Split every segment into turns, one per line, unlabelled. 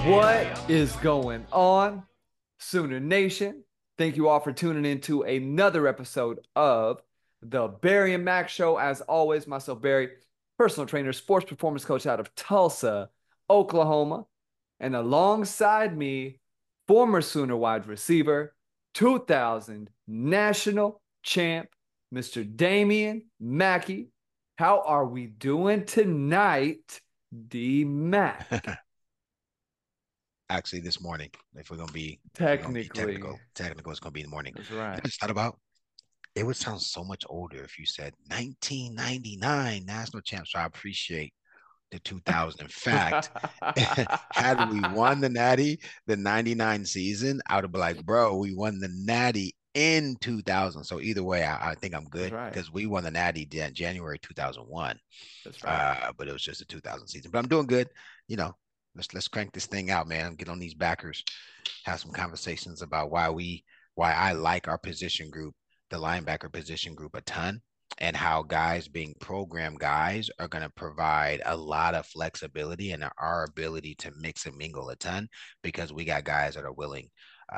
What is going on, Sooner Nation? Thank you all for tuning in to another episode of the Barry and Mac Show. As always, myself, Barry, personal trainer, sports performance coach out of Tulsa, Oklahoma. And alongside me, former Sooner wide receiver, 2000 national champ, Mr. Damian Mackey. How are we doing tonight, D Mac?
Actually this morning. If we're gonna be
Technically,
technical, it's gonna be in the morning.
that's
I
right.
just thought about it would sound so much older if you said 1999 national champ. So I appreciate the 2000. In fact, had we won the Natty the 99 season, I would have been like, bro, we won the Natty in 2000. So either way, I think I'm
That's
good
right.
because we won the Natty January 2001.
That's right.
But it was just a 2000 season. But I'm doing good. You know, let's crank this thing out, man. Get on these backers, have some conversations about why I like our position group, the linebacker position group a ton, and how guys being program guys are going to provide a lot of flexibility and our ability to mix and mingle a ton because we got guys that are willing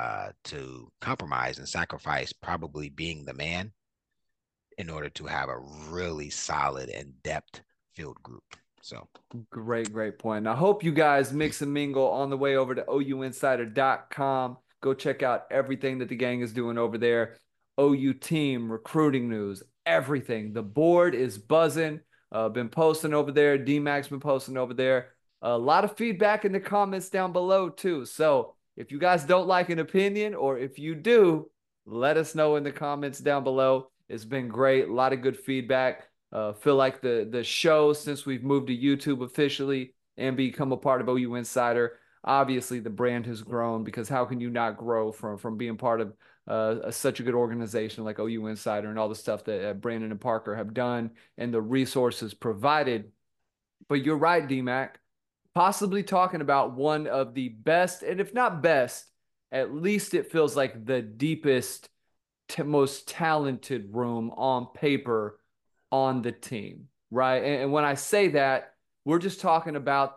to compromise and sacrifice probably being the man in order to have a really solid and depth field group. So
Great, great point. I hope you guys mix and mingle on the way over to OUinsider.com. Go check out everything that the gang is doing over there. OU team, recruiting news, everything. The board is buzzing. Been posting over there. D-Mac's been posting over there. A lot of feedback in the comments down below, too. So if you guys don't like an opinion, or if you do, let us know in the comments down below. It's been great. A lot of good feedback. Feel like the show, since we've moved to YouTube officially and become a part of OU Insider, obviously the brand has grown, because how can you not grow from being part of such a good organization like OU Insider and all the stuff that Brandon and Parker have done and the resources provided. But you're right, DMAC. Possibly talking about one of the best, and if not best, at least it feels like the deepest, most talented room on paper on the team, right? And when I say that, we're just talking about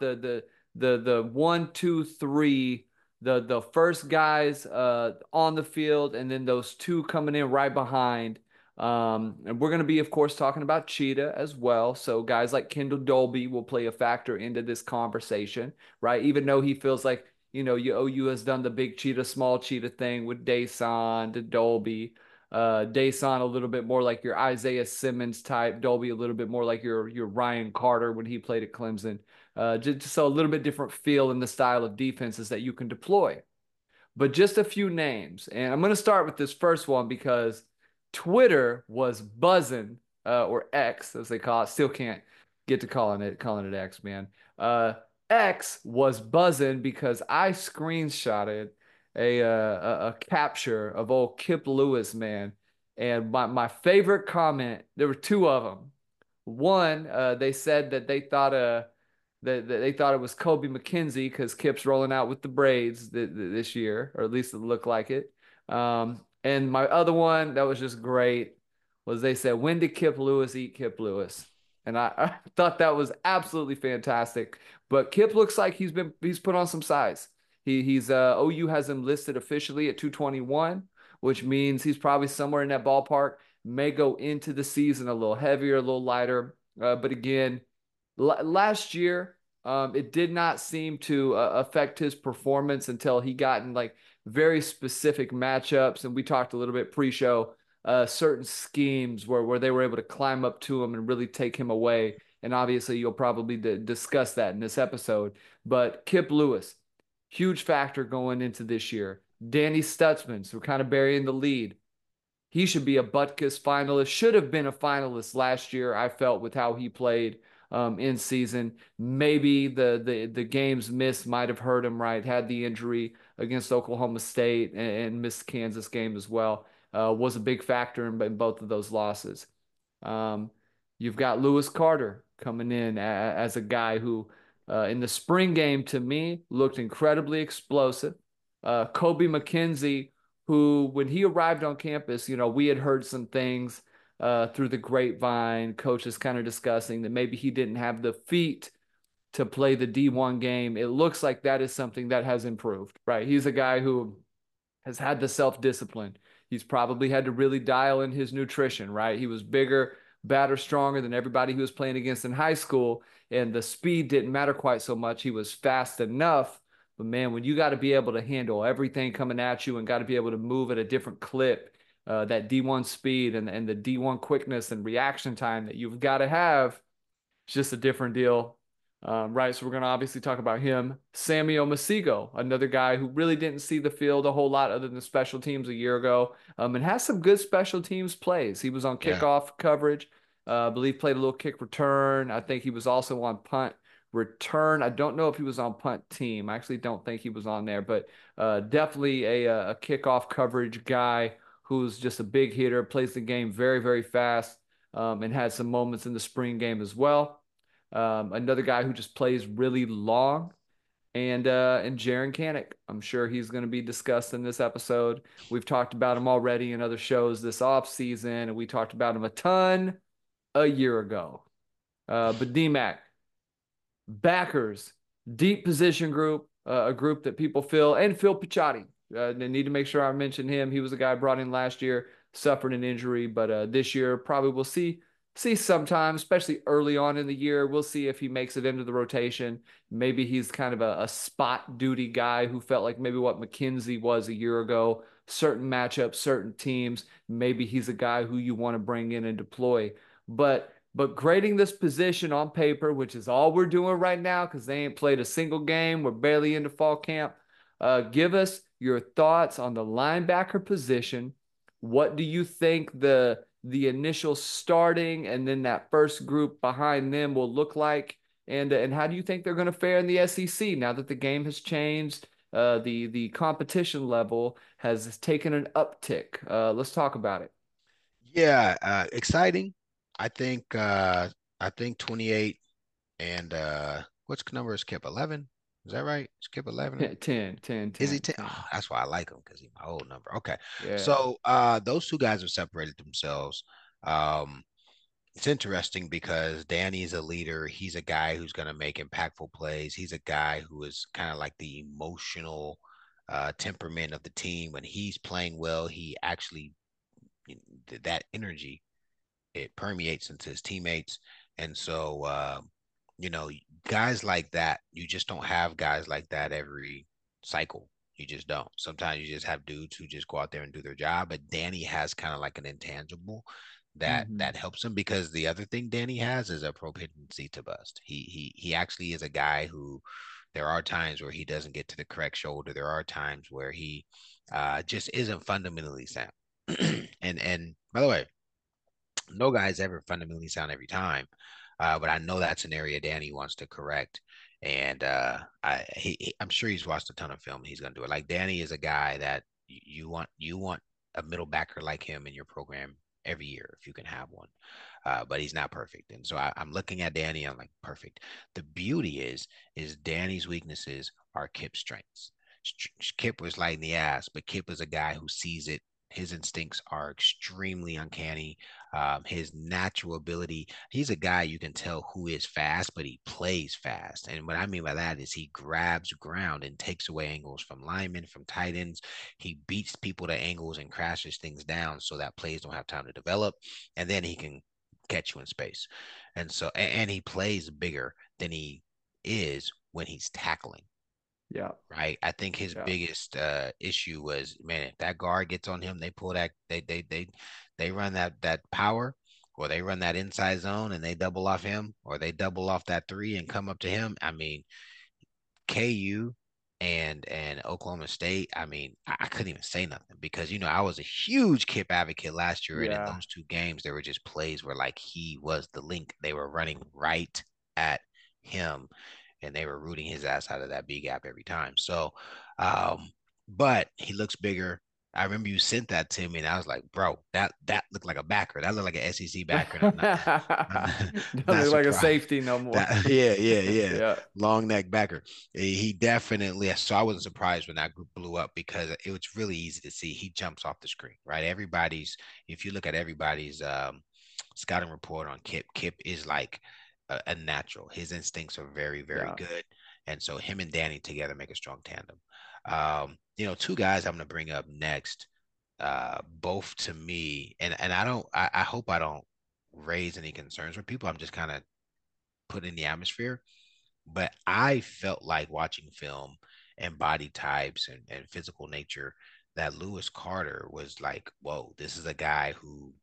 the one, two, three, the first guys on the field, and then those two coming in right behind. And we're going to be, of course, talking about Cheetah as well. So guys like Kendall Dolby will play a factor into this conversation, right? Even though he feels like, OU has done the big Cheetah, small Cheetah thing with Dason to Dolby. Dason a little bit more like your Isaiah Simmons type. Dolby a little bit more like your Ryan Carter when he played at Clemson. Just so a little bit different feel in the style of defenses that you can deploy. But just a few names, and I'm going to start with this first one because Twitter was buzzing, or X as they call it. Still can't get to calling it X, man. Uh, X was buzzing because I screenshotted a capture of old Kip Lewis, man. And my favorite comment, there were two of them. One, they said that they thought it was Kobe McKenzie because Kip's rolling out with the braids this year, or at least it looked like it. And my other one that was just great was they said, "When did Kip Lewis eat Kip Lewis?" And I thought that was absolutely fantastic. But Kip looks like he's put on some size. He's OU has him listed officially at 221, which means he's probably somewhere in that ballpark. May go into the season a little heavier, a little lighter. But again, last year, it did not seem to affect his performance until he got in like very specific matchups. And we talked a little bit pre-show, certain schemes where they were able to climb up to him and really take him away. And obviously, you'll probably discuss that in this episode. But Kip Lewis, huge factor going into this year. Danny Stutzman, so we're kind of burying the lead. He should be a Butkus finalist. Should have been a finalist last year, I felt, with how he played in season. Maybe the games missed might have hurt him, right? Had the injury against Oklahoma State and missed Kansas game as well. Was a big factor in both of those losses. Um, you've got Lewis Carter coming in as a guy who, in the spring game, to me, looked incredibly explosive. Kobe McKenzie, who, when he arrived on campus, we had heard some things through the grapevine, coaches kind of discussing that maybe he didn't have the feet to play the D1 game, it looks like that is something that has improved, right? He's a guy who has had the self-discipline. He's probably had to really dial in his nutrition, right? He was bigger, badder, stronger than everybody he was playing against in high school, and the speed didn't matter quite so much. He was fast enough, but man, when you got to be able to handle everything coming at you and got to be able to move at a different clip, that D1 speed and the D1 quickness and reaction time that you've got to have, it's just a different deal. Right, so we're going to obviously talk about him. Sammy Omasigo, another guy who really didn't see the field a whole lot other than special teams a year ago, and has some good special teams plays. He was on
Yeah.
kickoff coverage. I believe played a little kick return. I think he was also on punt return. I don't know if he was on punt team. I actually don't think he was on there, but definitely a kickoff coverage guy who's just a big hitter, plays the game very, very fast, and had some moments in the spring game as well. Another guy who just plays really long, and Jaren Kanak. I'm sure he's going to be discussed in this episode. We've talked about him already in other shows this off season, and we talked about him a ton a year ago. But DMAC, backers, deep position group, a group that people feel, and Phil Picciotti. They need to make sure I mention him. He was a guy brought in last year, suffered an injury, but this year probably we'll see sometime, especially early on in the year. We'll see if he makes it into the rotation. Maybe he's kind of a spot duty guy who felt like maybe what McKenzie was a year ago. Certain matchups, certain teams. Maybe he's a guy who you want to bring in and deploy. But grading this position on paper, which is all we're doing right now because they ain't played a single game. We're barely into fall camp. Give us your thoughts on the linebacker position. What do you think the initial starting and then that first group behind them will look like? And how do you think they're going to fare in the SEC now that the game has changed? The competition level has taken an uptick. Let's talk about it.
Yeah, exciting. I think I think 28 and what's number is Kip 11? Is that right? Skip 11?
10, 10,
Is he
10,
10?
10.
Oh, that's why I like him because he's my old number. Okay.
Yeah.
So those two guys have separated themselves. Um it's interesting because Danny's a leader. He's a guy who's going to make impactful plays. He's a guy who is kind of like the emotional temperament of the team. When he's playing well, he actually that energy it permeates into his teammates. And so, you know, guys like that, you just don't have guys like that every cycle. You just don't. Sometimes you just have dudes who just go out there and do their job. But Danny has kind of like an intangible
Hmm.
that helps him because the other thing Danny has is a propensity to bust. He actually is a guy who there are times where he doesn't get to the correct shoulder. There are times where he just isn't fundamentally sound. And by the way, no guy's ever fundamentally sound every time. But I know that's an area Danny wants to correct. And I'm sure he's watched a ton of film. He's gonna do it. Like Danny is a guy that you want a middle backer like him in your program every year if you can have one. But he's not perfect. And so I'm looking at Danny. I'm like perfect. The beauty is Danny's weaknesses are Kip's strengths. Kip was light in the ass, but Kip is a guy who sees it. His instincts are extremely uncanny. His natural ability. He's a guy you can tell who is fast, but he plays fast. And what I mean by that is he grabs ground and takes away angles from linemen, from tight ends. He beats people to angles and crashes things down so that plays don't have time to develop. And then he can catch you in space. And so, and he plays bigger than he is when he's tackling,
Yeah.
right? I think his
Yeah.
biggest issue was, man, if that guard gets on him, they pull that they run that power or they run that inside zone and they double off him or they double off that three and come up to him. I mean, KU and Oklahoma State, I mean, I couldn't even say nothing because I was a huge Kip advocate last year, and in
Yeah.
those two games, there were just plays where like he was the link. They were running right at him, and they were rooting his ass out of that B gap every time. So, but he looks bigger. I remember you sent that to me, and I was like, bro, that looked like a backer. That looked like an SEC backer, and I'm not,
Doesn't
not
look like a
surprised.
safety no more.
That yeah,
Yeah.
long neck backer. He definitely. So I wasn't surprised when that group blew up because it was really easy to see. He jumps off the screen, right? Everybody's. If you look at everybody's scouting report on Kip, Kip is like a natural. His instincts are very, very
Yeah.
good. And so him and Danny together make a strong tandem. Two guys I'm gonna bring up next, both to me, and I hope I don't raise any concerns with people. I'm just kind of put in the atmosphere. But I felt like watching film and body types and physical nature that Lewis Carter was like, whoa, this is a guy who,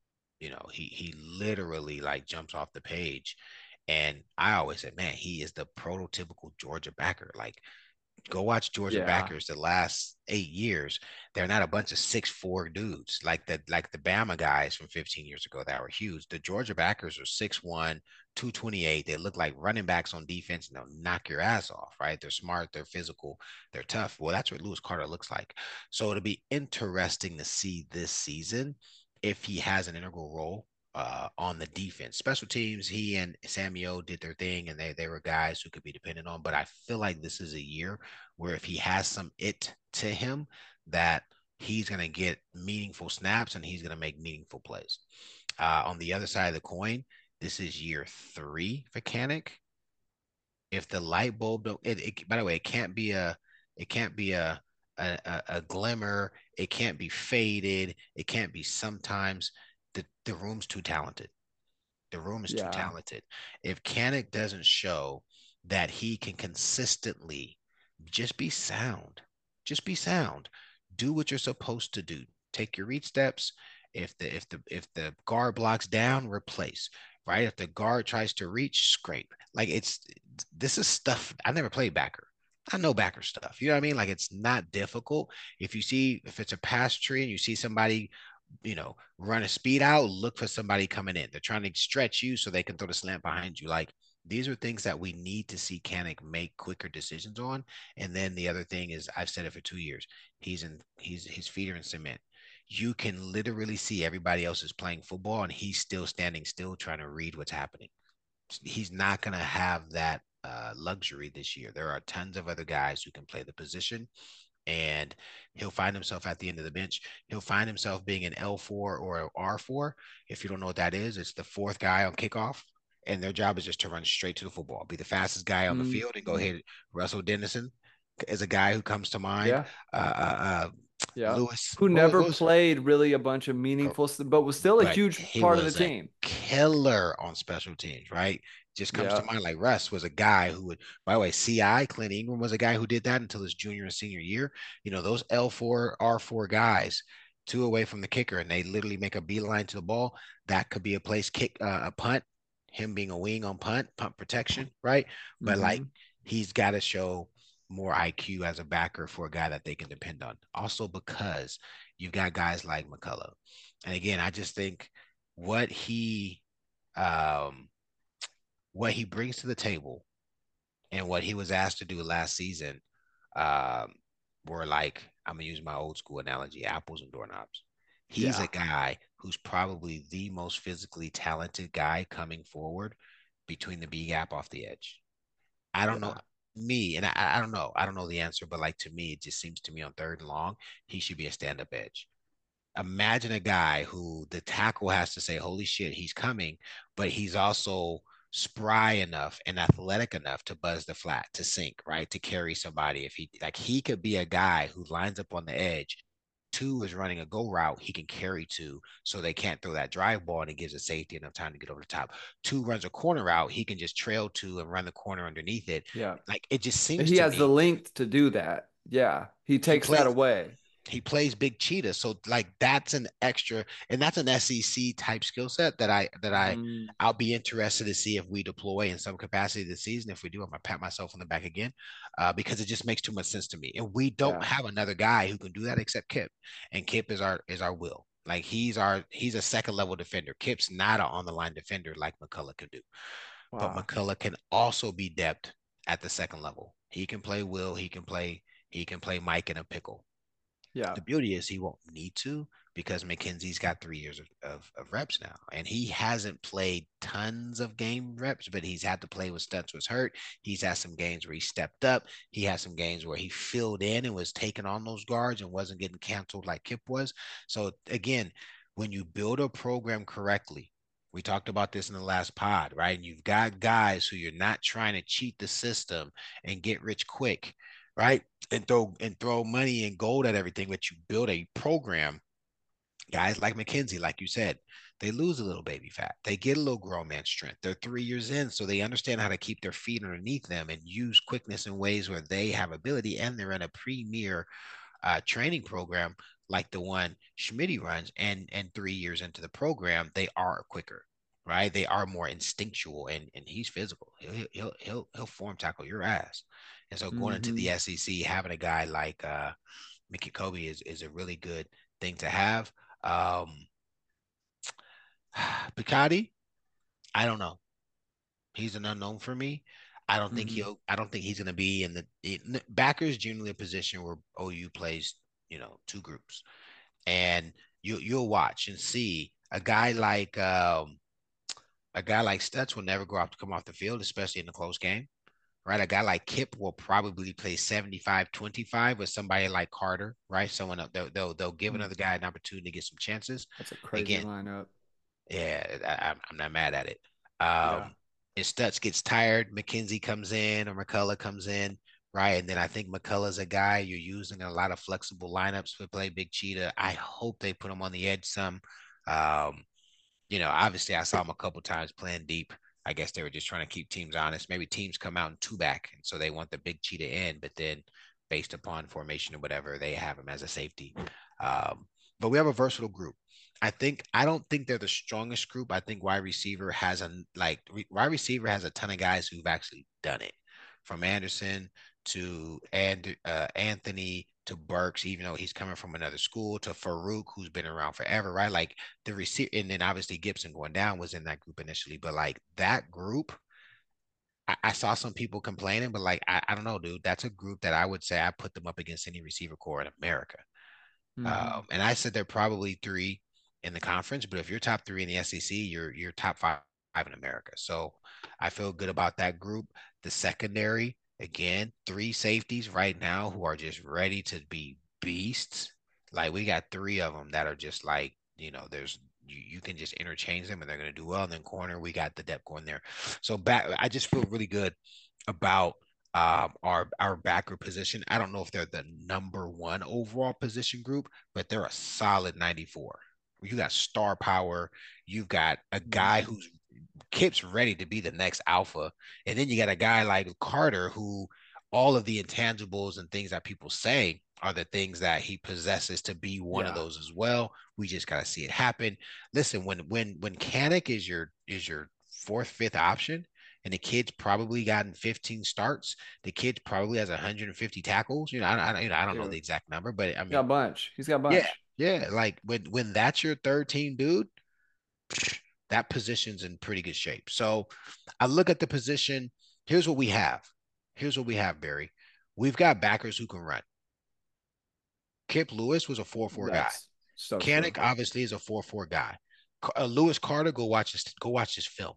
he literally like jumps off the page. And I always said, man, he is the prototypical Georgia backer. Like, go watch Georgia
Yeah.
backers the last 8 years. They're not a bunch of 6'4" dudes like the Bama guys from 15 years ago that were huge. The Georgia backers are 6'1", 228. They look like running backs on defense and they'll knock your ass off, right? They're smart, they're physical, they're tough. Well, that's what Lewis Carter looks like. So it'll be interesting to see this season if he has an integral role on the defense. Special teams, he and Samuel did their thing, and they were guys who could be dependent on. But I feel like this is a year where if he has some it to him, that he's going to get meaningful snaps and he's going to make meaningful plays. On the other side of the coin, this is year 3 for Kanik. If the light bulb don't, by the way, it can't be a glimmer. It can't be faded. It can't be sometimes. The room's too talented. The room is too
Yeah.
talented. If Kanik doesn't show that he can consistently just be sound, just be sound, do what you're supposed to do. Take your read steps. If the guard blocks down, replace. Right. If the guard tries to reach, scrape. Like this is stuff I never played backer. I know backer stuff. You know what I mean? Like it's not difficult. If it's a pass tree and you see somebody run a speed out, look for somebody coming in. They're trying to stretch you so they can throw the slant behind you. Like these are things that we need to see Kanik make quicker decisions on. And then the other thing is, I've said it for 2 years. His feet are in cement. You can literally see everybody else is playing football and he's still standing still trying to read what's happening. He's not going to have that luxury this year. There are tons of other guys who can play the position and he'll find himself at the end of the bench. He'll find himself being an L4 or an R4. If you don't know what that is, it's the fourth guy on kickoff. And their job is just to run straight to the football, be the fastest guy on the
Mm,
field and go ahead. Russell Dennison is a guy who comes to mind.
yeah.
Uh, uh, uh,
Yeah.
Lewis,
Who
what
never
was
played really a bunch of but was still a
but
huge
he
part of the
was a
team.
killer on special teams, right? Just comes to
Yeah.
mind like Russ was a guy who would, by the way, CI, Clint Ingram was a guy who did that until his junior and senior year. Those L4, R4 guys, 2 away from the kicker, and they literally make a beeline to the ball. That could be a place kick, a punt, him being a wing on punt protection, right? But like
Hmm.
he's got to show more IQ as a backer for a guy that they can depend on. Also because you've got guys like McCullough. And again, I just think what he um, what he brings to the table and what he was asked to do last season um, were like, I'm gonna use my old school analogy, apples and doorknobs. He's a
Yeah.
guy who's probably the most physically talented guy coming forward between the B gap off the edge. I don't know
Yeah.
me, and I don't know. I don't know the answer, but like to me, it just seems to me on third and long, he should be a stand-up edge. Imagine a guy who the tackle has to say, "Holy shit, he's coming," but he's also spry enough and athletic enough to buzz the flat, to sink, right, to carry somebody. If he could be a guy who lines up on the edge. Two is running a go route, he can carry two, so they can't throw that drive ball, and it gives a safety enough time to get over the top. Two runs a corner route, he can just trail two and run the corner underneath it.
Yeah.
Like it just seems
He
to
has the
me
length to do that. Yeah. He
he
takes that
plays
away.
he plays big cheetah. So like that's an extra, and that's an SEC type skill set that
Mm,
I'll be interested to see if we deploy in some capacity this season. If we do, I'm gonna pat myself on the back again, because it just makes too much sense to me. And we don't
yeah.
have another guy who can do that except Kip, and Kip is our will. Like he's a second level defender. Kip's not an on the line defender like McCullough could do, but
Wow.
McCullough can also be depth at the second level. He can play Will. He can play Mike in a pickle.
Yeah.
The beauty is he won't need to because McKenzie's got 3 years of reps now. And he hasn't played tons of game reps, but he's had to play when Stutz was hurt. He's had some games where he stepped up. He had some games where he filled in and was taking on those guards and wasn't getting canceled like Kip was. So again, when you build a program correctly, We talked about this in the last pod, right? And you've got guys who you're not trying to cheat the system and get rich quick, right? And throw money and gold at everything, but you build a program. Guys like McKenzie, like you said, they lose a little baby fat. They get a little grown man strength. They're 3 years in, so they understand how to keep their feet underneath them and use quickness in ways where they have ability, and they're in a premier training program like the one Schmitty runs, and 3 years into the program, they are quicker, right? They are more instinctual, and he's physical. He'll form tackle your ass. And so going into the
Mm-hmm.
SEC, having a guy like Mickey Kobe is a really good thing to have. Um, Picardi, I don't know. He's an unknown for me.
Mm-hmm.
I don't think he's going to be backer is generally a position where OU plays, two groups, and you'll watch and see a guy like Stutz will never go off to come off the field, especially in a close game, right? A guy like Kip will probably play 75-25 with somebody like Carter, right? Someone they'll give
Mm.
another guy an opportunity to get some chances.
That's a crazy
Again,
lineup.
yeah, I'm not mad at it.
Yeah.
If Stutz gets tired, McKenzie comes in or McCullough comes in, right? And then I think McCullough's a guy you're using in a lot of flexible lineups to play Big Cheetah. I hope they put him on the edge some. Um, Obviously I saw him a couple times playing deep. I guess they were just trying to keep teams honest. Maybe teams come out in two back, and so they want the Big Cheetah in, but then based upon formation or whatever, they have him as a safety. Um, but we have a versatile group. I don't think they're the strongest group. I think wide receiver has a ton of guys who've actually done it, from Anderson to Anthony to Burks, even though he's coming from another school, to Farouk, who's been around forever, right? Like the receiver, and then obviously Gibson going down was in that group initially, but like that group, I saw some people complaining, but like I don't know, dude. That's a group that I would say I put them up against any receiver core in America.
Mm-hmm.
And I said they're probably three in the conference, but if you're top three in the SEC, you're top five in America. So I feel good about that group. The secondary, again, three safeties right now who are just ready to be beasts. Like we got three of them that are just like, there's you can just interchange them and they're gonna do well. And then corner, we got the depth going there. So back, I just feel really good about our backer position. I don't know if they're the number one overall position group, but they're a solid 94. You got star power. You've got a guy
Mm-hmm.
who's Kip's ready to be the next alpha. And then you got a guy like Carter who all of the intangibles and things that people say are the things that he possesses to be one of
Yeah.
those as well. We just gotta see it happen. Listen, when Kanik is your fourth, fifth option, and the kid's probably gotten 15 starts. The kid probably has 150 tackles. I don't know
Yeah.
the exact number, but I
He's got a
mean,
bunch. He's got a
yeah,
bunch.
yeah. Like when that's your third team, dude, that position's in pretty good shape. So I look at the position. Here's what we have. Here's what we have, Barry. We've got backers who can run. Kip Lewis was a 4-4 guy.
That's so true.
Kanik obviously is a 4-4 guy. Lewis Carter, go watch his film.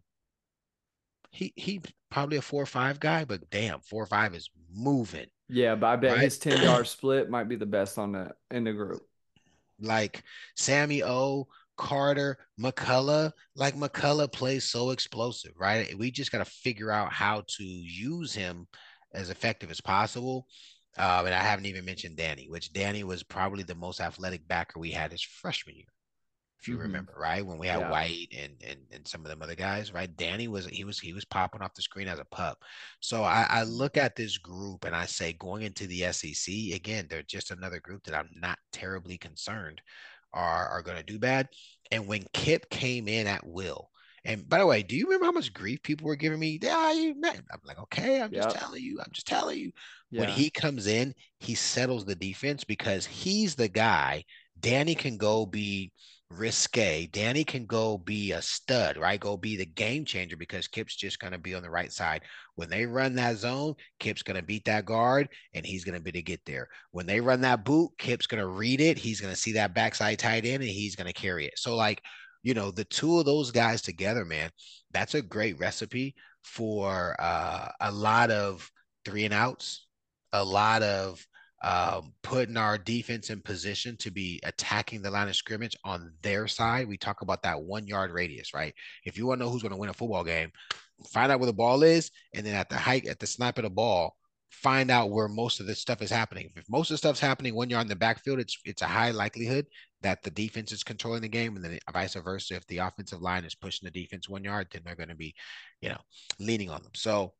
He probably a 4-5 guy, but damn, 4-5 is moving,
Yeah, but I bet
right?
his 10-yard split might be the best on the in the group.
Like Sammy O, Carter, McCullough. Like McCullough plays so explosive, right? We just got to figure out how to use him as effective as possible. And I haven't even mentioned Danny, which Danny was probably the most athletic backer we had his freshman year, if you
Mm-hmm.
remember, right? When we had
Yeah.
White and some of them other guys, right? Danny was popping off the screen as a pup. So I look at this group and I say going into the SEC again, they're just another group that I'm not terribly concerned are going to do bad. And when Kip came in at will. And by the way, do you remember how much grief people were giving me? Yeah, I'm like, okay, I'm just
Yep.
telling you. I'm just telling you. When
Yeah.
he comes in, he settles the defense because he's the guy. Danny can go be risque. Danny can go be a stud, right? Go be the game changer because Kip's just going to be on the right side. When they run that zone, Kip's going to beat that guard and he's going to be to get there. When they run that boot, Kip's going to read it. He's going to see that backside tight end and he's going to carry it. So, like, the two of those guys together, man, that's a great recipe for a lot of three and outs, a lot of putting our defense in position to be attacking the line of scrimmage on their side. We talk about that 1 yard radius, right? If you want to know who's going to win a football game, find out where the ball is, and then at the snap of the ball, find out where most of this stuff is happening. If most of the stuff's happening when you're on the backfield, it's a high likelihood that the defense is controlling the game, and then vice versa. If the offensive line is pushing the defense 1 yard, then they're going to be, leaning on them. So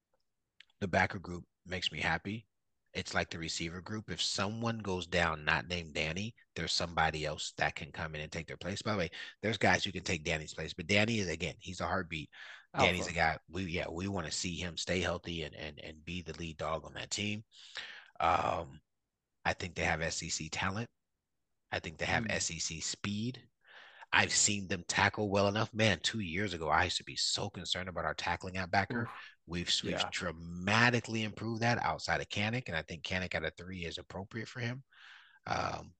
the backer group makes me happy. It's like the receiver group. If someone goes down not named Danny, there's somebody else that can come in and take their place. By the way, there's guys who can take Danny's place, but Danny is, again, he's a heartbeat. Danny's a
Alpha.
guy we want to see him stay healthy and be the lead dog on that team. Um, I think they have SEC talent. I think they have
Mm.
SEC speed. I've seen them tackle well enough. Man, 2 years ago, I used to be so concerned about our tackling at backer.
Oof.
We've
Yeah.
dramatically improved that outside of Kanik, and I think Kanik at a 3 is appropriate for him. Um,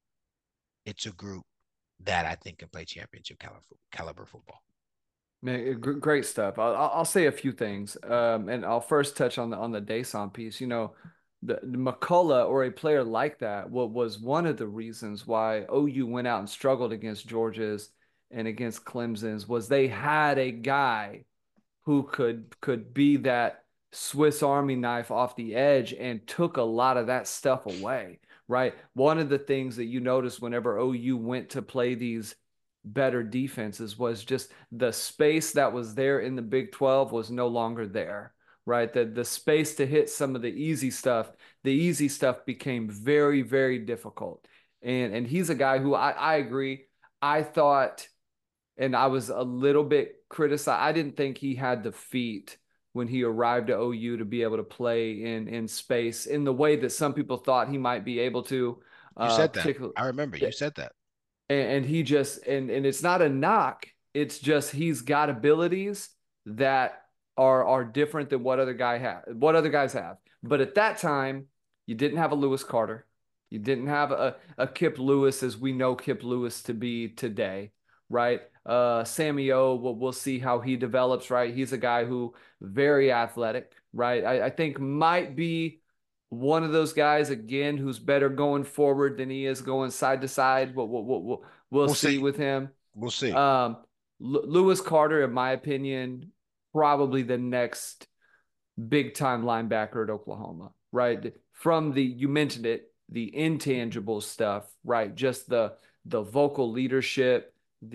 it's a group that I think can play championship caliber football.
Man, great stuff. I'll say a few things, and I'll first touch on the Dason piece. The McCullough or a player like that, what was one of the reasons why OU went out and struggled against Georgia's and against Clemson's was they had a guy who could be that Swiss Army knife off the edge and took a lot of that stuff away, right? One of the things that you notice whenever OU went to play these better defenses was just the space that was there in the Big 12 was no longer there, right? The space to hit some of the easy stuff became very, very difficult. And he's a guy who I agree. I thought and I was a little bit criticized. I didn't think he had the feet when he arrived at OU to be able to play in space in the way that some people thought he might be able to,
You said that.
particularly.
I remember you said that.
And he just and it's not a knock. It's just he's got abilities that are different than what other guys have. But at that time, you didn't have a Lewis Carter. You didn't have a Kip Lewis as we know Kip Lewis to be today, right? Sammy O, we'll see how he develops, right? He's a guy who very athletic, right? I think might be one of those guys again who's better going forward than he is going side to side. We'll
We'll see.
see with him.
We'll see.
Um, Lewis Carter, in my opinion, probably the next big time linebacker at Oklahoma, right? From you mentioned it, the intangible stuff, right? Just the vocal leadership,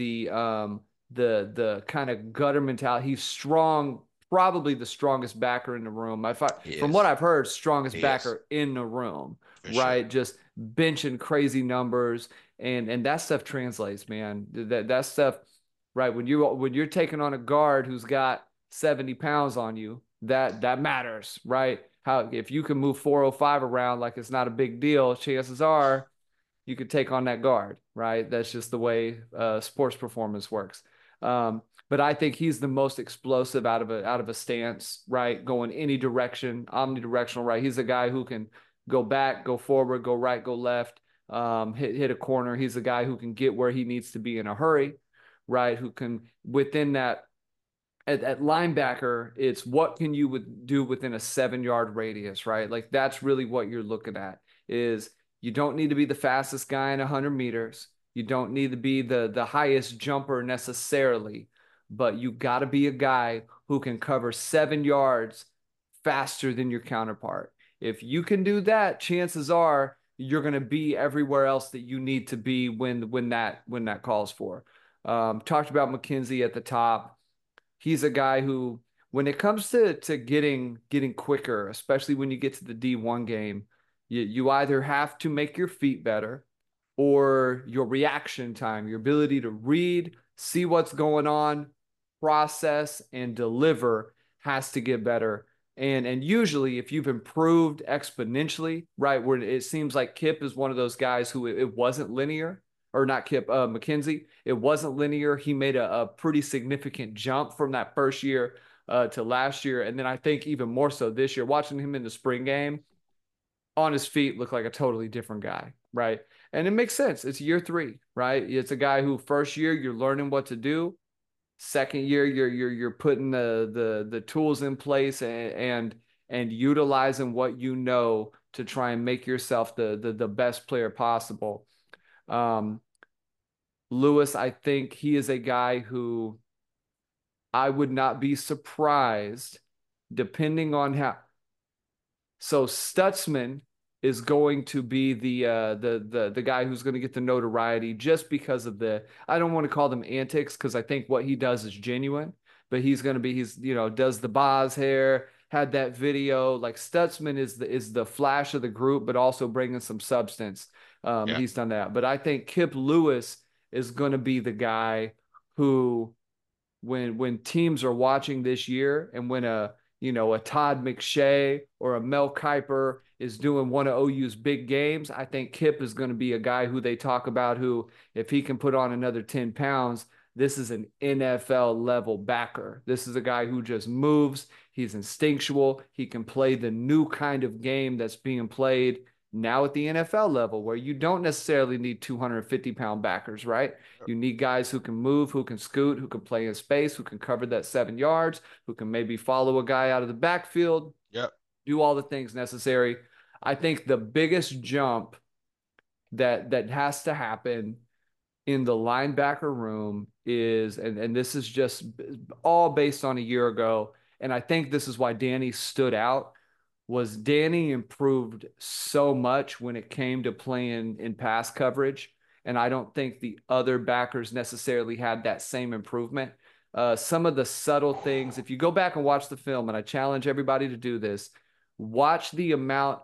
the kind of gutter mentality. He's strong, probably the strongest backer in the room.
He
From what
is.
I've heard, strongest
He is
backer in the room,
for sure.
right? Just benching crazy numbers, and that stuff translates, man. That stuff, right? When you're taking on a guard who's got 70 pounds on you, that matters, right? How if you can move 405 around like it's not a big deal, chances are you could take on that guard, right? That's just the way sports performance works. But I think he's the most explosive out of a stance, right? Going any direction, omnidirectional, right? He's a guy who can go back, go forward, go right, go left, hit a corner. He's a guy who can get where he needs to be in a hurry, right? Who can within that at linebacker, it's what can you do within a 7 yard radius, right? Like that's really what you're looking at is you don't need to be the fastest guy in 100 meters. You don't need to be the highest jumper necessarily, but you got to be a guy who can cover 7 yards faster than your counterpart. If you can do that, chances are you're going to be everywhere else that you need to be when that calls for. Talked about McKenzie at the top. He's a guy who, when it comes to getting quicker, especially when you get to the D1 game, you either have to make your feet better or your reaction time, your ability to read, see what's going on, process, and deliver has to get better. And usually, if you've improved exponentially, right, where it seems like Kip is one of those guys who it wasn't linear, or not Kip, McKenzie, it wasn't linear. He made a pretty significant jump from that first year to last year. And then I think even more so this year, watching him in the spring game on his feet looked like a totally different guy, right? And it makes sense. It's year 3, right? It's a guy who first year you're learning what to do. Second year you're putting the tools in place and utilizing what you know to try and make yourself the best player possible. Um, Lewis, I think he is a guy who I would not be surprised, depending on how. So Stutzman is going to be the guy who's going to get the notoriety just because of the, I don't want to call them antics because I think what he does is genuine, but he's does the Boz hair, had that video. Like Stutzman is the flash of the group, but also bringing some substance.
Yeah.
He's done that, but I think Kip Lewis is going to be the guy who when teams are watching this year and when a Todd McShay or a Mel Kiper is doing one of OU's big games, I think Kip is going to be a guy who they talk about who, if he can put on another 10 pounds, this is an NFL level backer. This is a guy who just moves. He's instinctual. He can play the new kind of game that's being played now at the NFL level, where you don't necessarily need 250-pound backers, right? You need guys who can move, who can scoot, who can play in space, who can cover that 7 yards, who can maybe follow a guy out of the backfield,
Yep.
do all the things necessary. I think the biggest jump that has to happen in the linebacker room is, and this is just all based on a year ago, and I think this is why Danny stood out, was Danny improved so much when it came to playing in pass coverage. And I don't think the other backers necessarily had that same improvement. Some of the subtle things, if you go back and watch the film, and I challenge everybody to do this, watch the amount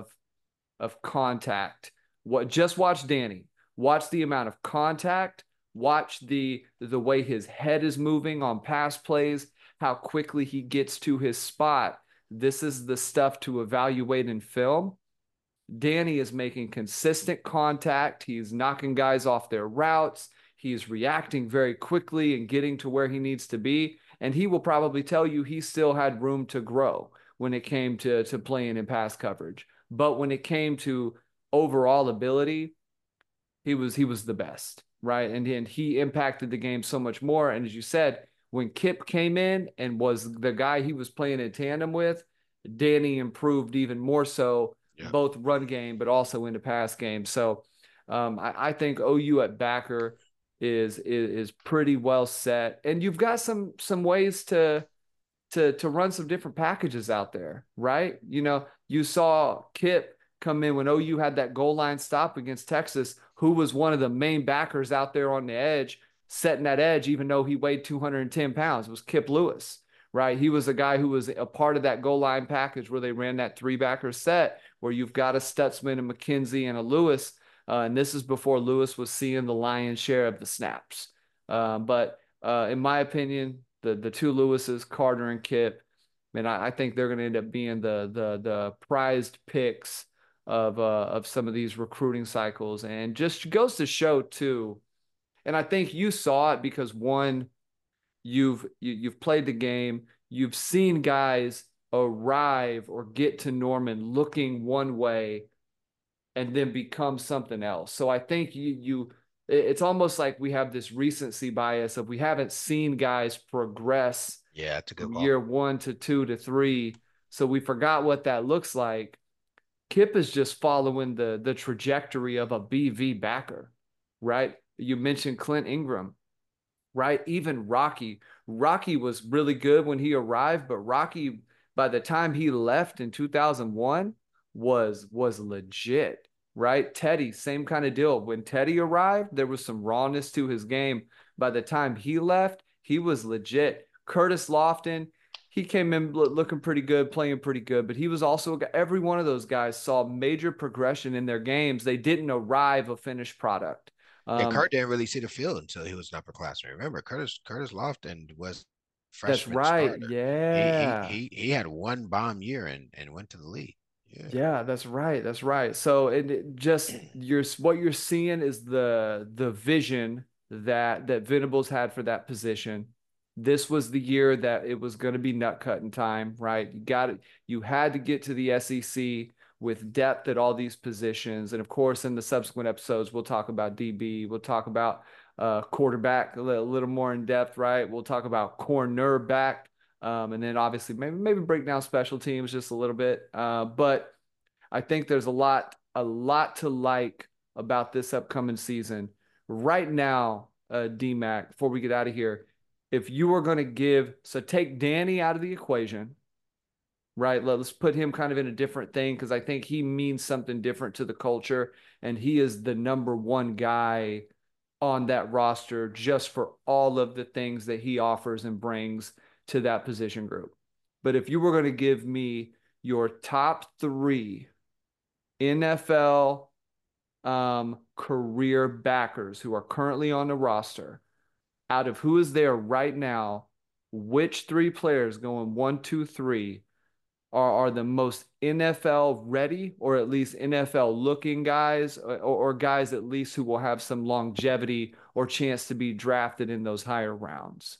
of contact. Just watch Danny. Watch the amount of contact. Watch the way his head is moving on pass plays, how quickly he gets to his spot. This is the stuff to evaluate in film. Danny is making consistent contact. He's knocking guys off their routes. He's reacting very quickly and getting to where he needs to be. And he will probably tell you he still had room to grow when it came to playing in pass coverage. But when it came to overall ability, he was the best, right? And he impacted the game so much more. And as you said, when Kip came in and was the guy he was playing in tandem with, Danny improved even more so,
Yeah.
both run game but also in the pass game. So I think OU at backer is pretty well set, and you've got some ways to run some different packages out there, right? You saw Kip come in when OU had that goal line stop against Texas, who was one of the main backers out there on the edge, setting that edge, even though he weighed 210 pounds. It was Kip Lewis, right? He was a guy who was a part of that goal line package where they ran that three-backer set where you've got a Stutzman, a McKenzie, and a Lewis. And this is before Lewis was seeing the lion's share of the snaps. But in my opinion, the two Lewises, Carter and Kip, man, I think they're going to end up being the prized picks of some of these recruiting cycles, and just goes to show too. And I think you saw it because one, you've played the game, you've seen guys arrive or get to Norman looking one way and then become something else. So I think it's almost like we have this recency bias of we haven't seen guys progress
Yeah, that's a good
from
call.
year 1 to 2 to 3. So we forgot what that looks like. Kip is just following the trajectory of a BV backer, right? You mentioned Clint Ingram, right? Even Rocky. Rocky was really good when he arrived, but Rocky, by the time he left in 2001, was legit, right? Teddy, same kind of deal. When Teddy arrived, there was some rawness to his game. By the time he left, he was legit. Curtis Lofton, he came in looking pretty good, playing pretty good, but he was also every one of those guys saw major progression in their games. They didn't arrive a finished product.
Yeah,
Um,
Kurt didn't really see the field until he was an upperclassman. Remember, Curtis Lofton was
that's
freshman
right.
starter. He he
Yeah.
he he had one bomb year and went to the league. Yeah.
Yeah, that's right. That's right. So it just what you're seeing is the vision that Venables had for that position. This was the year that it was going to be nut cutting time, right? You got it. You had to get to the SEC with depth at all these positions, and of course, in the subsequent episodes, we'll talk about DB. We'll talk about quarterback a little more in depth, right? We'll talk about cornerback, and then obviously maybe break down special teams just a little bit. But I think there's a lot to like about this upcoming season. Right now, DMAC, before we get out of here, if you were going to take Danny out of the equation, right? Let's put him kind of in a different thing because I think he means something different to the culture, and he is the number one guy on that roster just for all of the things that he offers and brings to that position group. But if you were going to give me your top three NFL career backers who are currently on the roster, out of who is there right now, which three players going one, two, three are the most NFL ready or at least NFL looking guys or guys at least who will have some longevity or chance to be drafted in those higher rounds?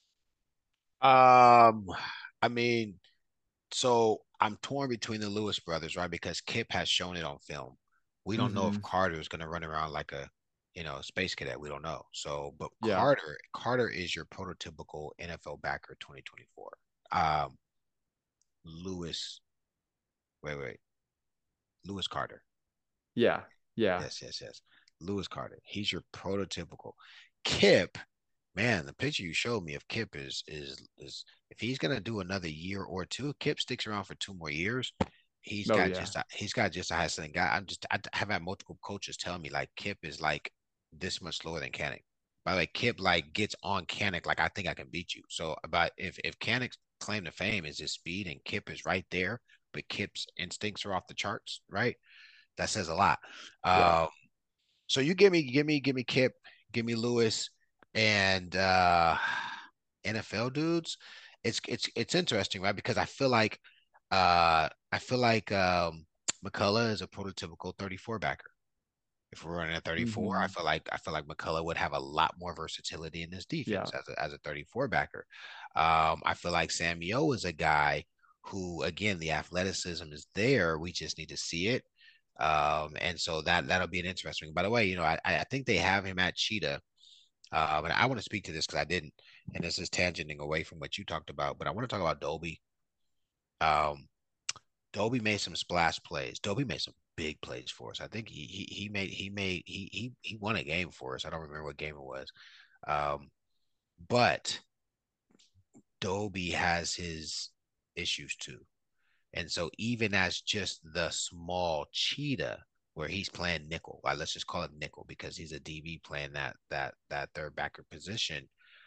Um, I mean, so I'm torn between the Lewis brothers, right? Because Kip has shown it on film. We don't know if
Mm-hmm.
Carter is going to run around like a, space cadet. We don't know. So, but
Yeah.
Carter is your prototypical NFL backer 2024. Um, Lewis, wait, Lewis Carter.
Yeah. Yeah.
Yes. Lewis Carter. He's your prototypical. Kip, man, the picture you showed me of Kip is if he's gonna do another year or two, if Kip sticks around for 2 more years.
Oh yeah.
He's got just a high ceiling guy. I have had multiple coaches tell me like Kip is like this much slower than Kanik. By the way, Kip like gets on Kanik like I think I can beat you. So about if Kanik's claim to fame is his speed and Kip is right there, but Kip's instincts are off the charts, right? That says a lot.
Yeah.
Um, so you give me Kip, give me Lewis, and NFL dudes. It's interesting, right? Because I feel like McCullough is a prototypical 34 backer. If we're running a 34,
Mm-hmm.
I feel like McCullough would have a lot more versatility in this
Yeah.
defense as a 34 backer. I feel like Samuel is a guy who, again, the athleticism is there. We just need to see it. And so that'll be an interesting. By the way, I think they have him at Cheetah. And I want to speak to this because I didn't, and this is tangenting away from what you talked about, but I want to talk about Dolby. Um, Dolby made some splash plays. Dolby made some big plays for us. I think he won a game for us. I don't remember what game it was. Um, but Dolby has his issues too. And so even as just the small cheetah where he's playing nickel, let's just call it nickel because he's a DB playing that third backer position.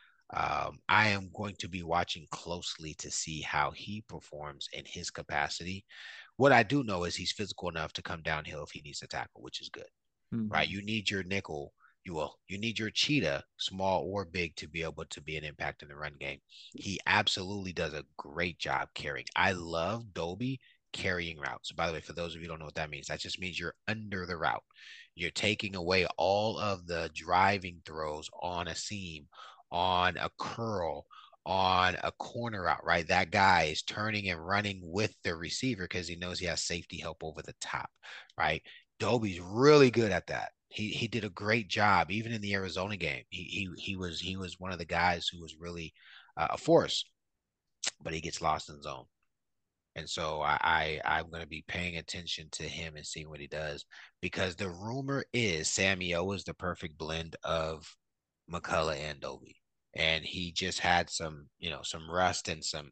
I am going to be watching closely to see how he performs in his capacity. What I do know is he's physical enough to come downhill if he needs to tackle, which is good, right?
Mm-hmm.
You need your nickel. You need your cheetah, small or big, to be able to be an impact in the run game. He absolutely does a great job carrying. I love Dolby carrying routes. By the way, for those of you who don't know what that means, that just means you're under the route. You're taking away all of the driving throws on a seam, on a curl, on a corner route, right? That guy is turning and running with the receiver because he knows he has safety help over the top, right? Dolby's really good at that. He did a great job even in the Arizona game. He was one of the guys who was really a force, but he gets lost in zone. And so I'm going to be paying attention to him and seeing what he does because the rumor is Sammy O is the perfect blend of McCullough and Dolby, and he just had some rust and some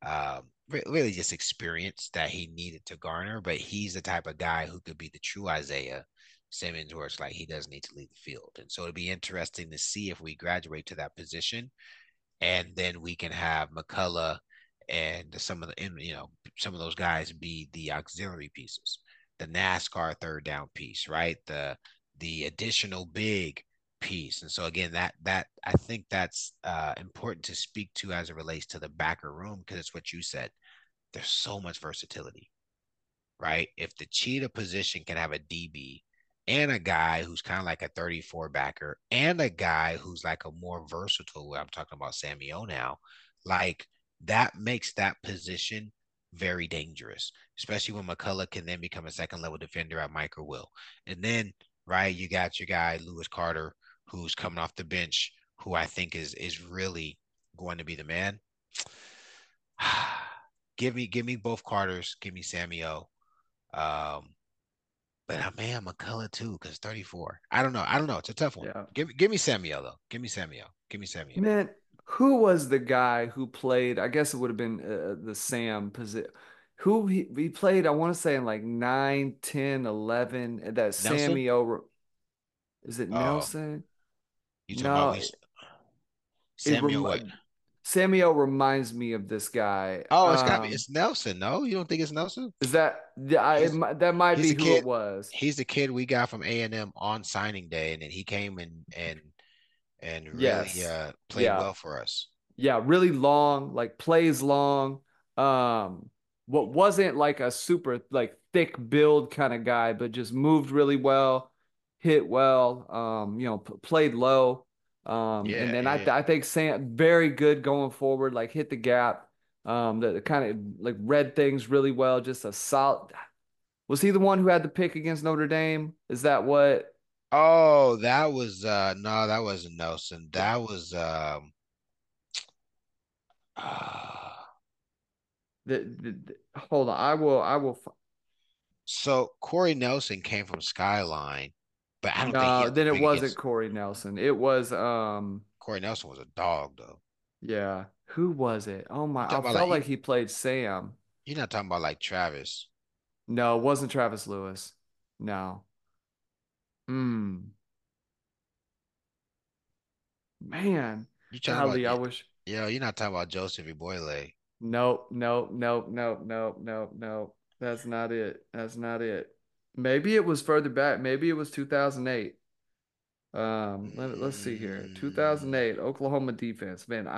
really just experience that he needed to garner. But he's the type of guy who could be the true Isaiah Simmons, where it's like he doesn't need to leave the field. And so it'd be interesting to see if we graduate to that position and then we can have McCullough and some of those guys be the auxiliary pieces, the NASCAR third down piece, right? The additional big piece. And so again, that I think that's important to speak to as it relates to the backer room because it's what you said. There's so much versatility, right? If the cheetah position can have a DB and a guy who's kind of like a 34 backer and a guy who's like a more versatile, I'm talking about Sammy O now, like that makes that position very dangerous, especially when McCullough can then become a second level defender at Mike or Will. And then, right, you got your guy, Lewis Carter, who's coming off the bench, who I think is really going to be the man. Give me both Carters, give me Sammy O. Um, but man, McCullough too, because 34. I don't know. I don't know. It's a tough one.
Yeah.
Give me Samuel though. Give me Samuel. Give me Samuel.
Man, who was the guy who played? I guess it would have been the Sam position. Who he played, I want to say in like 9, 10, 11. That
Nelson?
Sammy O. Is it
Oh,
Nelson?
you talking about
No,
we
it
Samuel what?
Sammy O reminds me of this guy.
Oh, it's got to be it's Nelson. No, you don't think it's Nelson?
Is that yeah?
He's
That might
he's
be
the
who it
kid.
was.
He's the kid we got from A&M on signing day, and then he came and really
Yes.
played
Yeah.
well for us.
Yeah, really long, like plays long. What wasn't like a super like thick build kind of guy, but just moved really well, hit well, played low. And
Yeah,
then
yeah.
I think Sam very good going forward, like hit the gap. The kind of like read things really well, just a solid. Was he the one who had the pick against Notre Dame? Is that what
Oh, that was no, that wasn't Nelson. That was uh,
hold on, I will
so Corey Nelson came from Skyline, but I don't think he
No,
had to
then it
pick
wasn't
against
Corey Nelson. It was
Corey Nelson was a dog though.
yeah. Who was it? Oh
You
my, I
talking about
felt
like
like he played Sam.
you're not talking about like Travis.
No, it wasn't Travis Lewis. No. Hmm. Man.
You talking about
Golly, I wish.
you're not talking about Joseph Eboyle.
Nope, nope, nope, nope, nope, nope, nope. That's not it. That's not it. Maybe it was further back. Maybe it was 2008. Let's see here.
Mm,
2008, Oklahoma defense. Man,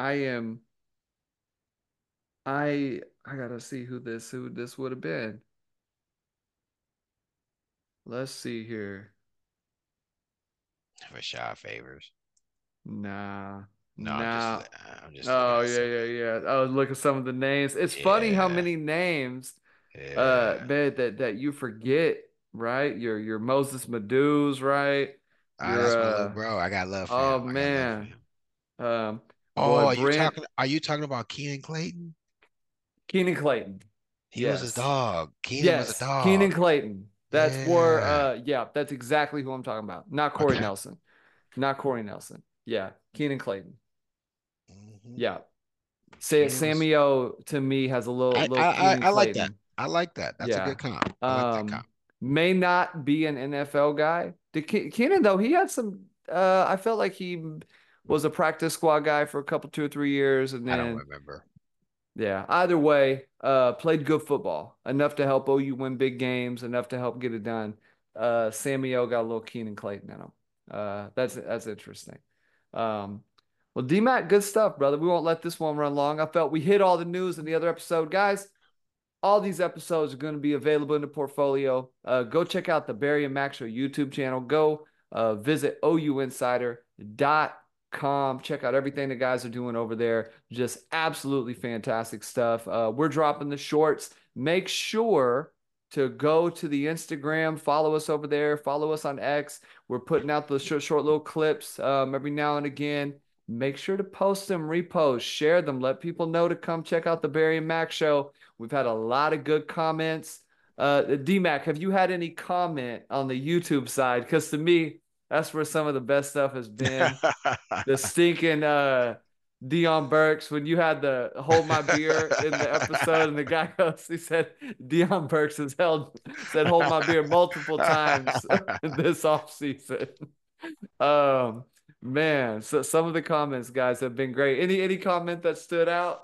I gotta see who this would have been. Let's see here.
Rashad Favors.
Nah,
No,
nah.
I'm just looking
Oh
at
yeah,
some.
yeah, yeah. Oh, look at some of the names. It's funny how
Yeah,
many names,
yeah.
man, that you forget, right? Your Moses Meduse, right? Your
That's my little bro. I got love for him.
oh
I got love for
man,
him.
boy,
Oh,
Brent
are you talking about Keenan Clayton?
Keenan Clayton.
He was a
Yes,
dog. Keenan was a
yes, Keenan
dog.
Clayton. That's for
Yeah.
yeah, that's exactly who I'm talking about. Not Corey
Okay.
Nelson. Not Corey Nelson. Yeah, Keenan Clayton.
Hmm.
Yeah.
Keenan was.
Sammy O to me has a little Keenan
I like that.
Clayton.
I like that. That's a
Yeah.
good comp. I like that
Um,
comp.
may not be an NFL guy. Keenan though, he had some I felt like he was a practice squad guy for a couple 2 or 3 years and
I don't
then
remember.
yeah, either way, played good football. Enough to help OU win big games, enough to help get it done. Sammy O got a little Keenan Clayton in him. That's interesting. Um, well, DMAC, good stuff, brother. We won't let this one run long. I felt we hit all the news in the other episode. Guys, all these episodes are going to be available in the portfolio. Go check out the Barry and Max Show YouTube channel. Go visit ouinsider.com. Check out everything the guys are doing over there. Just absolutely fantastic stuff. We're dropping the shorts. Make sure to go to the Instagram, follow us over there, follow us on X. We're putting out the short little clips every now and again. Make sure to post them, repost, share them, let people know to come check out the Barry and Max Show. We've had a lot of good comments. DMAC, have you had any comment on the YouTube side? Because to me, that's where some of the best stuff has been. The stinking Dion Burks when you had the hold my beer in the episode, and the guy goes, he said Dion Burks has held said hold my beer multiple times this offseason. Um, man, so some of the comments, guys, have been great. Any comment that stood out?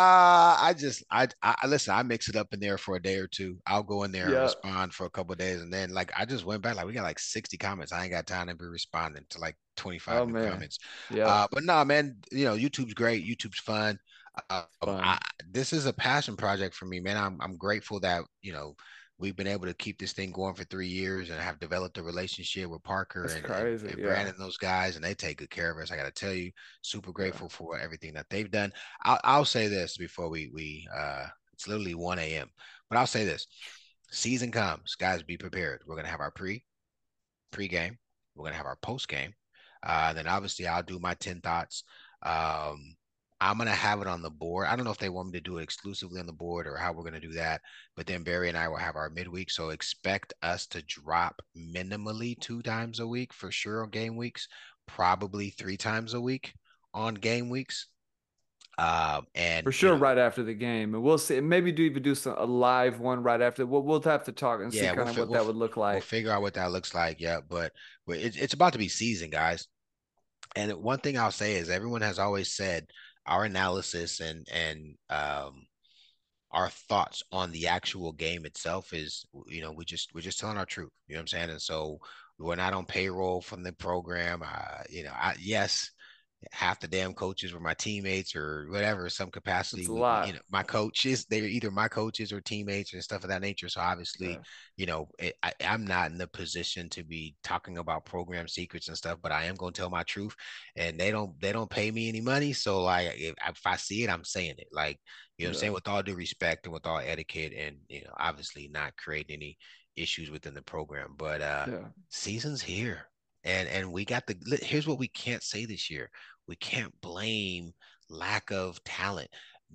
I listen. I mix it up in there for a day or two. I'll go in there and
Yeah.
respond for a couple of days, and then like I just went back. Like we got like 60 comments. I ain't got time to be responding to like 25
Oh
new
man.
comments.
Yep.
But no, man. YouTube's great. YouTube's fun.
Fun.
This is a passion project for me, man. I'm grateful that we've been able to keep this thing going for 3 years and have developed a relationship with Parker
That's
and
crazy. Yeah.
Brandon, those guys, and they take good care of us. I got to tell you, super
Yeah.
grateful for everything that they've done. I'll say this before we it's literally 1 a.m. But I'll say this. Season comes, guys, be prepared. We're gonna have our pre-game. We're gonna have our post game. Then obviously I'll do my 10 thoughts. Um, I'm gonna have it on the board. I don't know if they want me to do it exclusively on the board or how we're gonna do that. But then Barry and I will have our midweek. So expect us to drop minimally 2 times a week for sure on game weeks, probably 3 times a week on game weeks.
For
And
sure, right after the game, and we'll see. Maybe do even do a live one right after. We'll have to talk and see
yeah,
kind of what that would look
we'll
like.
figure out what that looks like. Yeah, but it's about to be season, guys. And one thing I'll say is everyone has always said our analysis and our thoughts on the actual game itself is, we're just telling our truth. You know what I'm saying? And so we're not on payroll from the program. Yes, half the damn coaches were my teammates or whatever, some capacity.
It's a
We
lot.
my coaches, they're either my coaches or teammates and stuff of that nature. So obviously,
Yeah,
I'm not in the position to be talking about program secrets and stuff, but I am going to tell my truth, and they don't pay me any money. So like, if I see it, I'm saying it. Like, what I'm
yeah,
saying, with all due respect and with all etiquette, and obviously not create any issues within the program. But
yeah.
season's here. And we got here's what we can't say this year. We can't blame lack of talent.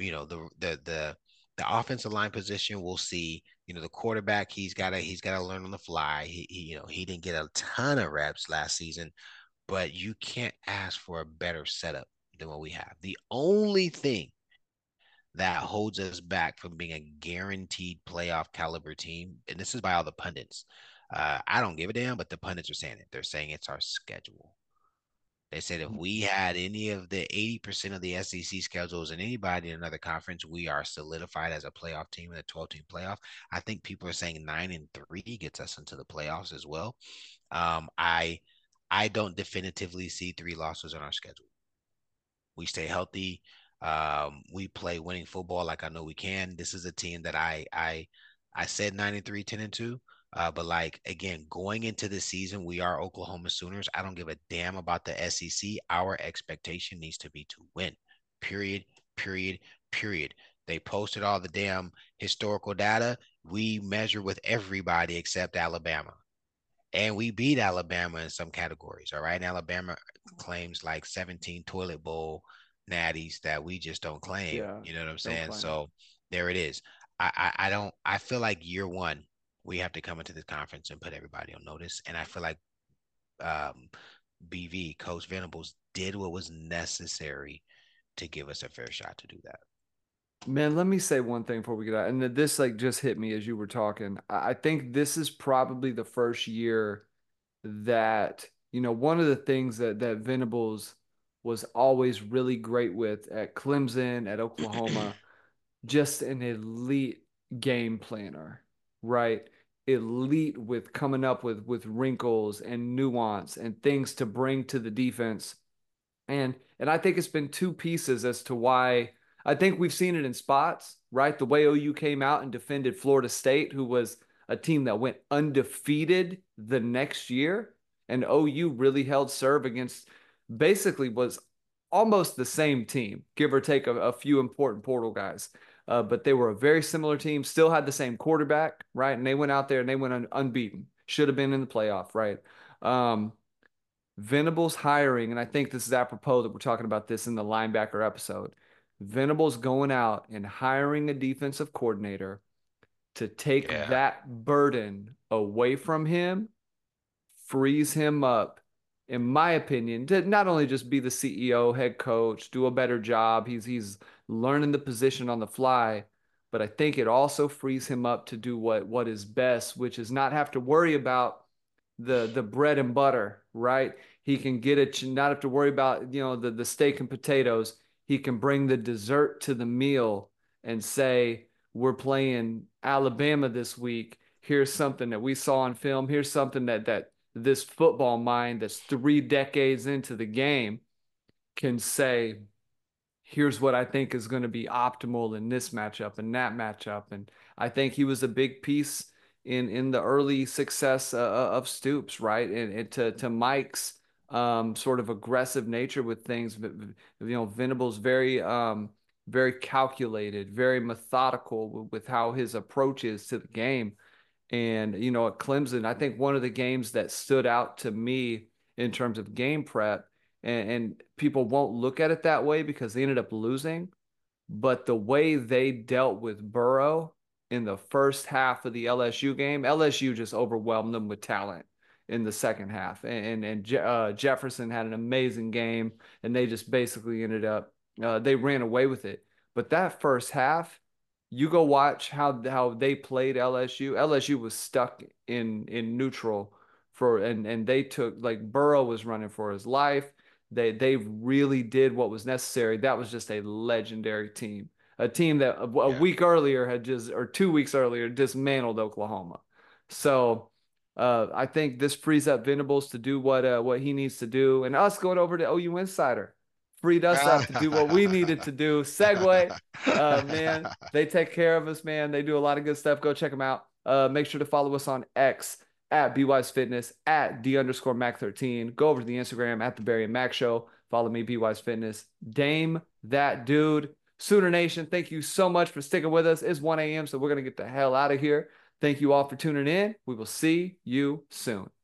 The offensive line position, we'll see. The quarterback, he's gotta learn on the fly. He didn't get a ton of reps last season, but you can't ask for a better setup than what we have. The only thing that holds us back from being a guaranteed playoff caliber team, and this is by all the pundits. I don't give a damn, but the pundits are saying it. They're saying it's our schedule. They said if we had any of the 80% of the SEC schedules and anybody in another conference, we are solidified as a playoff team in a 12-team playoff. I think people are saying 9-3 gets us into the playoffs as well. I don't definitively see 3 losses on our schedule. We stay healthy. We play winning football like I know we can. This is a team that I said 9-3, 10-2. But like, again, going into the season, we are Oklahoma Sooners. I don't give a damn about the SEC. Our expectation needs to be to win. Period. Period. Period. They posted all the damn historical data. We measure with everybody except Alabama. And we beat Alabama in some categories. All right. And Alabama claims like 17 toilet bowl natties that we just don't claim.
Yeah,
You know what I'm
don't
saying?
claim.
So there it is. I don't, I feel like year one, we have to come into this conference and put everybody on notice. And I feel like um, BV, Coach Venables, did what was necessary to give us a fair shot to do that.
Man, let me say one thing before we get out. And this like just hit me as you were talking. I think this is probably the first year that, one of the things that Venables was always really great with at Clemson, at Oklahoma, just an elite game planner, right? Elite with coming up with wrinkles and nuance and things to bring to the defense. And I think it's been two pieces as to why I think we've seen it in spots, right? The way OU came out and defended Florida State, who was a team that went undefeated the next year, and OU really held serve against basically was almost the same team, give or take a few important portal guys. But they were a very similar team, still had the same quarterback, right? And they went out there and they went unbeaten. Should have been in the playoff, right? Um, Venables hiring, and I think this is apropos that we're talking about this in the linebacker episode. Venables going out and hiring a defensive coordinator to take
Yeah.
that burden away from him, frees him up, in my opinion, to not only just be the CEO, head coach, do a better job. He's learning the position on the fly, but I think it also frees him up to do what is best, which is not have to worry about the bread and butter, right? He can get it, not have to worry about, the steak and potatoes. He can bring the dessert to the meal and say, we're playing Alabama this week. Here's something that we saw on film. Here's something that this football mind that's 3 decades into the game can say, here's what I think is going to be optimal in this matchup and that matchup. And I think he was a big piece in the early success of Stoops, right? And to Mike's sort of aggressive nature with things. But, Venables very calculated, very methodical with how his approach is to the game. And, at Clemson, I think one of the games that stood out to me in terms of game prep and people won't look at it that way because they ended up losing. But the way they dealt with Burrow in the first half of the LSU game, LSU just overwhelmed them with talent in the second half. And Jefferson had an amazing game, and they just basically ended up they ran away with it. But that first half, you go watch how they played LSU. LSU was stuck in neutral and they took like Burrow was running for his life. They really did what was necessary. That was just a legendary team. A team that a
Yeah.
week earlier had just or 2 weeks earlier dismantled Oklahoma. So I think this frees up Venables to do what he needs to do, and us going over to OU Insider freed us up to do what we needed to do. Segue, man, they take care of us, man. They do a lot of good stuff. Go check them out. Make sure to follow us on X at BWise Fitness, at D_Mac13. Go over to the Instagram at the Barry and Mac Show. Follow me, BWise Fitness. Dame that dude. Sooner Nation, thank you so much for sticking with us. It's 1 a.m., so we're going to get the hell out of here. Thank you all for tuning in. We will see you soon.